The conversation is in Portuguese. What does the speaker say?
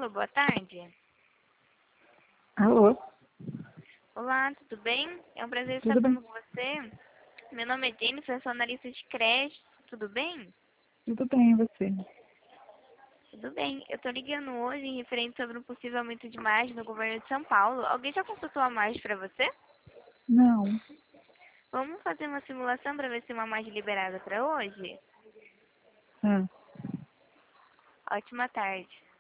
Alô, boa tarde. Alô, Olá, tudo bem? É um prazer estar tudo bem? falando com você. Meu nome é Jennifer, eu sou analista de crédito. Tudo bem? Tudo bem, e você? Tudo bem. Eu tô ligando hoje em referente sobre um possível aumento de margem no governo de São Paulo. Alguém já consultou a margem para você? Não. Vamos fazer uma simulação para ver se tem uma margem liberada para hoje? Ah, Ótima tarde.